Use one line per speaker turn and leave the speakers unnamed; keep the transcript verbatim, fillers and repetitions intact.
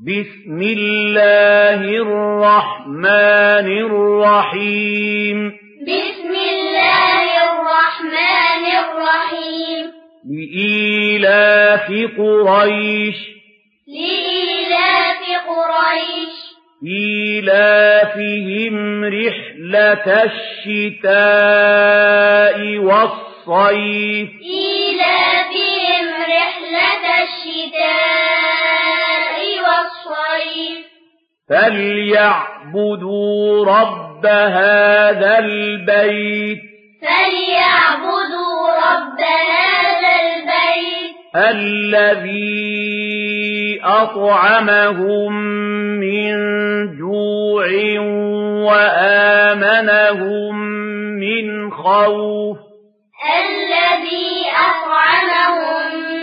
بسم الله الرحمن الرحيم
بسم الله الرحمن الرحيم
لإيلاف قريش
لإيلاف قريش
إيلافهم رحلة الشتاء والصيف
إيلافهم رحلة الشتاء والصيف
فليعبدوا رب هذا البيت
فليعبدوا رب هذا البيت
الذي أطعمهم من جوع وآمنهم من خوف
الذي أطعمهم